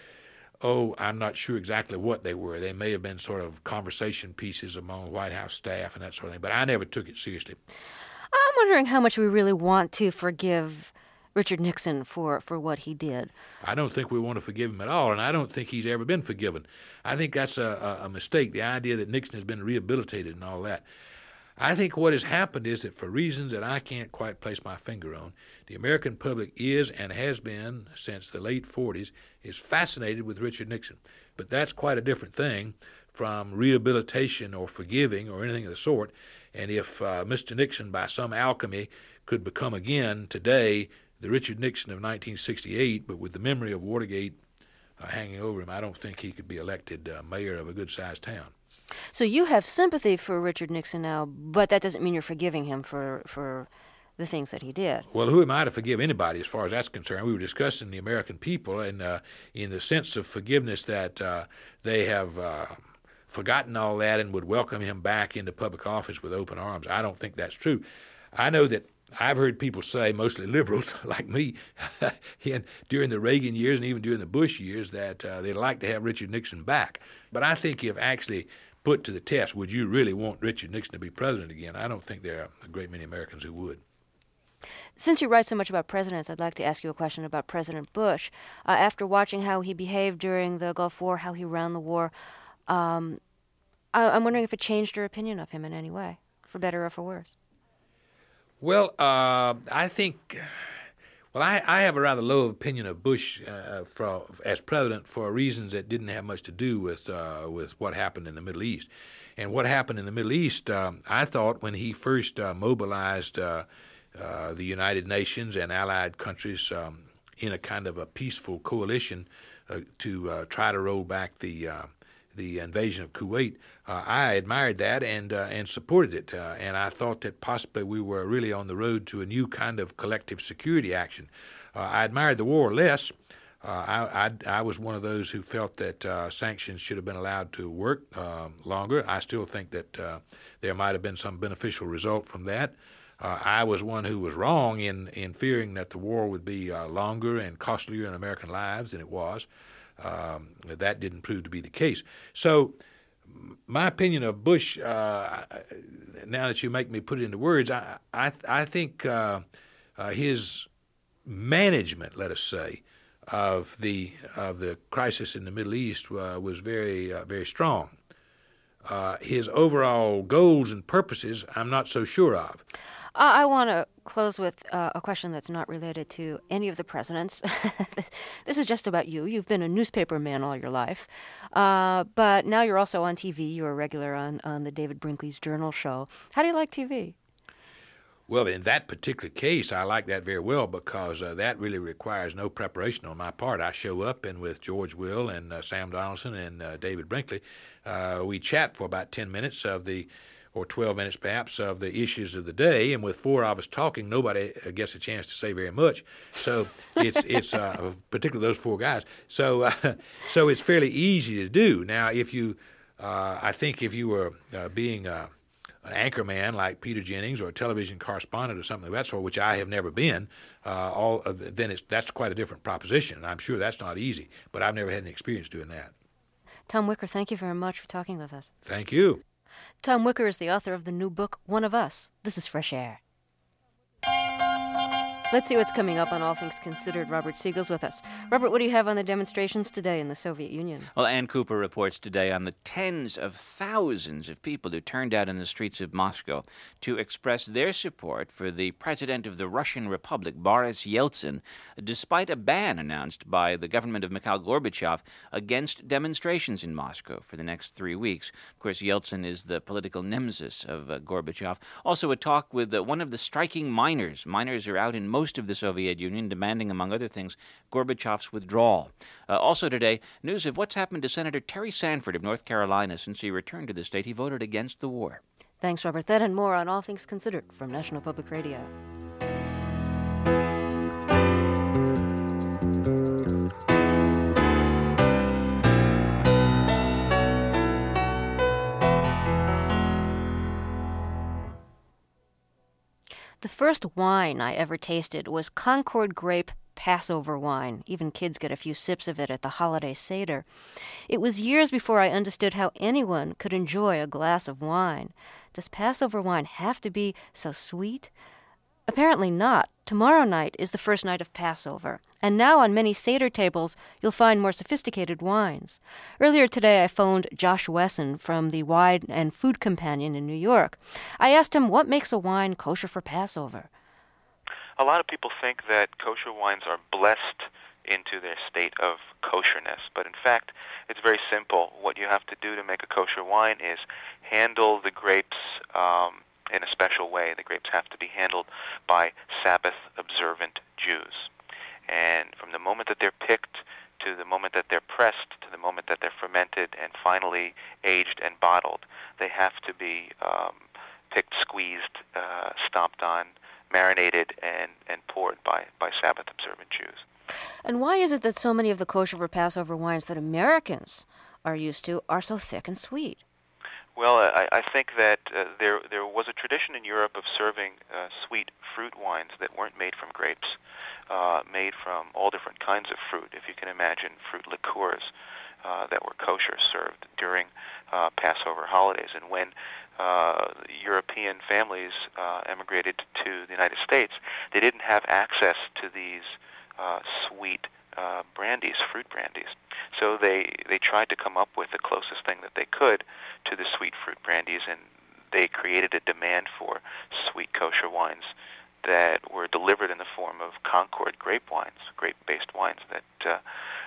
Speaker 14: I'm not sure exactly what they were. They may have been sort of conversation pieces among White House staff and that sort of thing, but I never took it seriously.
Speaker 1: I'm wondering how much we really want to forgive Richard Nixon for what he did.
Speaker 14: I don't think we want to forgive him at all, and I don't think he's ever been forgiven. I think that's a mistake, the idea that Nixon has been rehabilitated and all that. I think what has happened is that for reasons that I can't quite place my finger on, the American public is and has been since the late 40s is fascinated with Richard Nixon. But that's quite a different thing from rehabilitation or forgiving or anything of the sort. And if Mr. Nixon, by some alchemy, could become again today the Richard Nixon of 1968, but with the memory of Watergate hanging over him, I don't think he could be elected mayor of a good-sized town.
Speaker 1: So you have sympathy for Richard Nixon now, but that doesn't mean you're forgiving him for the things that he did.
Speaker 14: Well, who am I to forgive anybody as far as that's concerned? We were discussing the American people, and in the sense of forgiveness that they have forgotten all that and would welcome him back into public office with open arms. I don't think that's true. I know that I've heard people say, mostly liberals like me, during the Reagan years and even during the Bush years, that they'd like to have Richard Nixon back. But I think if actually put to the test, would you really want Richard Nixon to be president again? I don't think there are a great many Americans who would.
Speaker 1: Since you write so much about presidents, I'd like to ask you a question about President Bush. After watching how he behaved during the Gulf War, how he ran the war, I'm wondering if it changed your opinion of him in any way, for better or for worse.
Speaker 14: Well, I think, I have a rather low opinion of Bush as president for reasons that didn't have much to do with what happened in the Middle East. And what happened in the Middle East, I thought when he first mobilized the United Nations and allied countries in a kind of a peaceful coalition to try to roll back the invasion of Kuwait, I admired that and supported it. And I thought that possibly we were really on the road to a new kind of collective security action. I admired the war less. I was one of those who felt that sanctions should have been allowed to work longer. I still think that there might have been some beneficial result from that. I was one who was wrong in fearing that the war would be longer and costlier in American lives than it was. That didn't prove to be the case. So my opinion of Bush, now that you make me put it into words, I think his management, let us say, of the crisis in the Middle East was very very strong. His overall goals and purposes, I'm not so sure of.
Speaker 1: I want to close with a question that's not related to any of the presidents. This is just about you. You've been a newspaper man all your life, but now you're also on TV. You're a regular on the David Brinkley's Journal show. How do you like TV?
Speaker 14: Well, in that particular case, I like that very well because that really requires no preparation on my part. I show up, and with George Will and Sam Donaldson and David Brinkley, we chat for about 10 minutes or 12 minutes perhaps, of the issues of the day. And with four of us talking, nobody gets a chance to say very much. So it's particularly those four guys. So so it's fairly easy to do. Now, if you, I think if you were being an anchorman like Peter Jennings or a television correspondent or something of that sort, which I have never been, then that's quite a different proposition. And I'm sure that's not easy, but I've never had any experience doing that.
Speaker 1: Tom Wicker, thank you very much for talking with us.
Speaker 14: Thank you.
Speaker 1: Tom Wicker is the author of the new book, One of Us. This is Fresh Air. Let's see what's coming up on All Things Considered. Robert Siegel's with us. Robert, what do you have on the demonstrations today in the Soviet Union?
Speaker 15: Well, Ann Cooper reports today on the tens of thousands of people who turned out in the streets of Moscow to express their support for the president of the Russian Republic, Boris Yeltsin, despite a ban announced by the government of Mikhail Gorbachev against demonstrations in Moscow for the next 3 weeks. Of course, Yeltsin is the political nemesis of Gorbachev. Also, a talk with one of the striking miners. Miners are out in most of the Soviet Union, demanding, among other things, Gorbachev's withdrawal. Also today, news of what's happened to Senator Terry Sanford of North Carolina since he returned to the state. He voted against the war.
Speaker 1: Thanks, Robert. That and more on All Things Considered from National Public Radio. The first wine I ever tasted was Concord Grape Passover wine. Even kids get a few sips of it at the holiday Seder. It was years before I understood how anyone could enjoy a glass of wine. Does Passover wine have to be so sweet? Apparently not. Tomorrow night is the first night of Passover, and now on many Seder tables you'll find more sophisticated wines. Earlier today I phoned Josh Wesson from the Wine and Food Companion in New York. I asked him what makes a wine kosher for Passover.
Speaker 16: A lot of people think that kosher wines are blessed into their state of kosherness, but in fact it's very simple. What you have to do to make a kosher wine is handle the grapes in a special way. The grapes have to be handled by Sabbath-observant Jews. And from the moment that they're picked to the moment that they're pressed to the moment that they're fermented and finally aged and bottled, they have to be picked, squeezed, stomped on, marinated, and poured by Sabbath-observant Jews.
Speaker 1: And why is it that so many of the kosher for Passover wines that Americans are used to are so thick and sweet?
Speaker 16: Well, I think that there was a tradition in Europe of serving sweet fruit wines that weren't made from grapes, made from all different kinds of fruit. If you can imagine fruit liqueurs that were kosher served during Passover holidays. And when European families emigrated to the United States, they didn't have access to these sweet brandies, fruit brandies. So they tried to come up with the closest thing that they could to the sweet fruit brandies, and they created a demand for sweet kosher wines that were delivered in the form of Concord grape wines, grape-based wines that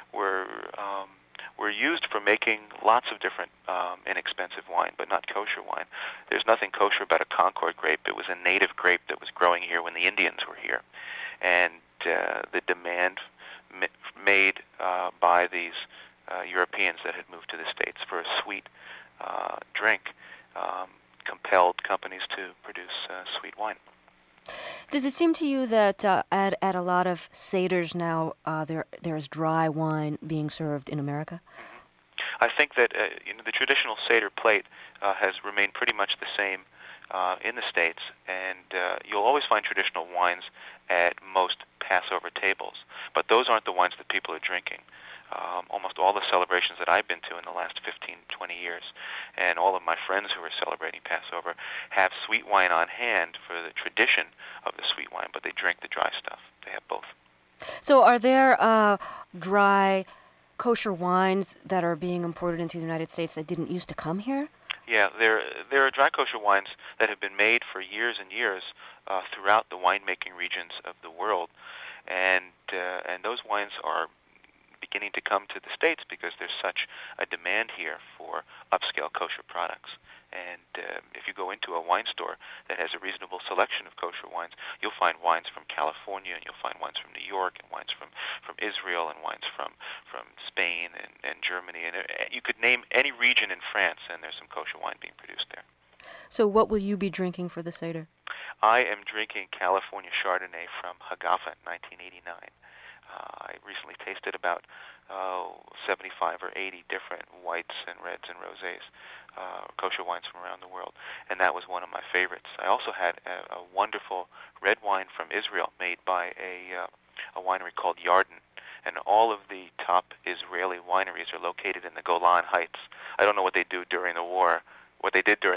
Speaker 16: were used for making lots of different inexpensive wine, but not kosher wine. There's nothing kosher about a Concord grape. It was a native grape that was growing here when the Indians were here, and the demand made by these Europeans that had moved to the States for a sweet drink compelled companies to produce sweet wine.
Speaker 1: Does it seem to you that at a lot of Seders now there's dry wine being served in America?
Speaker 16: I think that the traditional Seder plate has remained pretty much the same in the States, and you'll always find traditional wines at most Passover tables, but those aren't the wines that people are drinking. Almost all the celebrations that I've been to in the last 15, 20 years, and all of my friends who are celebrating Passover have sweet wine on hand for the tradition of the sweet wine, but they drink the dry stuff. They have both.
Speaker 1: So are there dry kosher wines that are being imported into the United States that didn't used to come here?
Speaker 16: Yeah, there are dry kosher wines that have been made for years and years throughout the winemaking regions of the world, and those wines are beginning to come to the States because there's such a demand here for upscale kosher products. And if you go into a wine store that has a reasonable selection of kosher wines, you'll find wines from California, and you'll find wines from New York, and wines from Israel, and wines from Spain and Germany. And you could name any region in France, and there's some kosher wine being produced there.
Speaker 1: So what will you be drinking for the Seder?
Speaker 16: I am drinking California Chardonnay from Haggafa, 1989. I recently tasted about 75 or 80 different whites and reds and rosés, kosher wines from around the world, and that was one of my favorites. I also had a wonderful red wine from Israel made by a winery called Yarden, and all of the top Israeli wineries are located in the Golan Heights. I don't know what they do during the war, but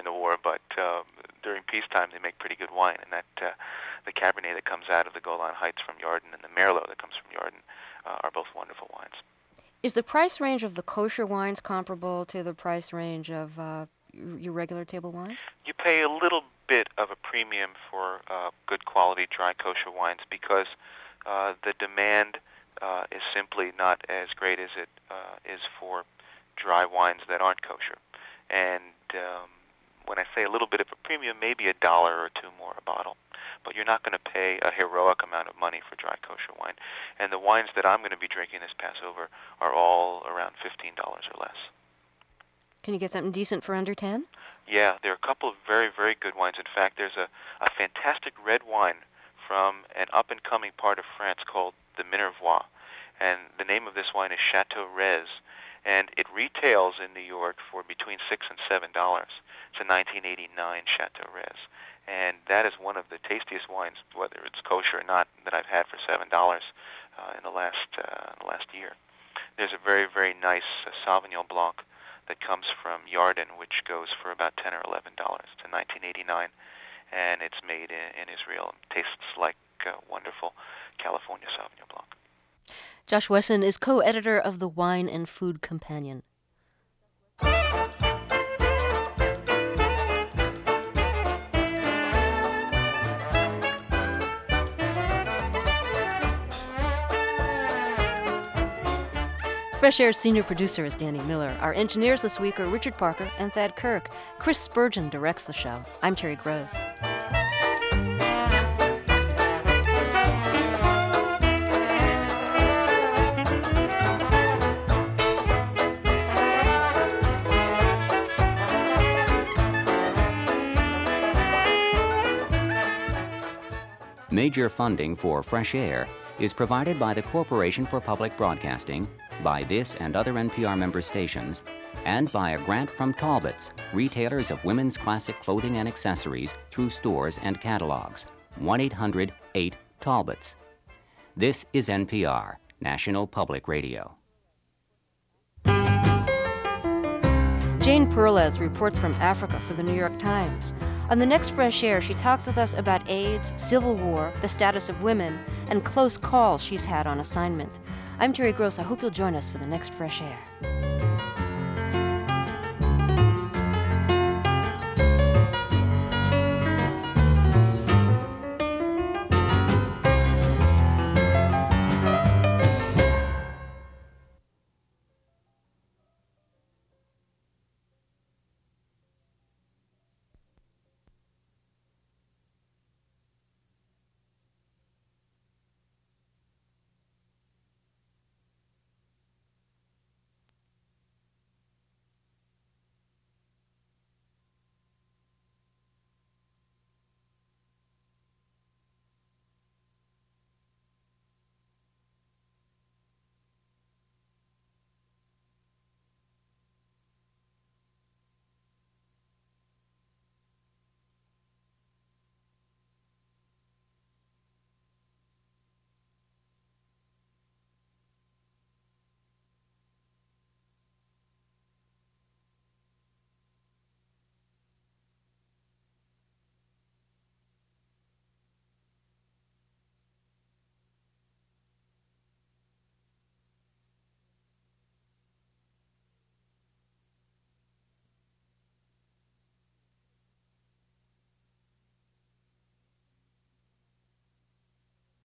Speaker 16: during peacetime they make pretty good wine, and that the Cabernet that comes out of the Golan Heights from Yarden and the Merlot that comes from Yarden are both wonderful wines.
Speaker 1: Is the price range of the kosher wines comparable to the price range of your regular table wines?
Speaker 16: You pay a little bit of a premium for good quality dry kosher wines because the demand is simply not as great as it is for dry wines that aren't kosher. And when I say a little bit of a premium, maybe $1 or $2 more a bottle. But you're not going to pay a heroic amount of money for dry kosher wine. And the wines that I'm going to be drinking this Passover are all around $15 or less.
Speaker 1: Can you get something decent for under 10?
Speaker 16: Yeah, there are a couple of very, very good wines. In fact, there's a fantastic red wine from an up-and-coming part of France called the Minervois. And the name of this wine is Chateau Rez. And it retails in New York for between $6 and $7. It's a 1989 Chateau Rez. And that is one of the tastiest wines, whether it's kosher or not, that I've had for $7 in the last year. There's a very, very nice Sauvignon Blanc that comes from Yarden, which goes for about $10 or $11. It's a 1989, and it's made in Israel. It tastes like wonderful California Sauvignon Blanc.
Speaker 1: Josh Wesson is co-editor of the Wine and Food Companion. Fresh Air's senior producer is Danny Miller. Our engineers this week are Richard Parker and Thad Kirk. Chris Spurgeon directs the show. I'm Terry Gross.
Speaker 8: Major funding for Fresh Air is provided by the Corporation for Public Broadcasting, by this and other NPR member stations, and by a grant from Talbots, retailers of women's classic clothing and accessories through stores and catalogs. 1-800-8-TALBOTS. This is NPR, National Public Radio.
Speaker 1: Jane Perlez reports from Africa for the New York Times. On the next Fresh Air, she talks with us about AIDS, civil war, the status of women, and close calls she's had on assignment. I'm Terry Gross. I hope you'll join us for the next Fresh Air.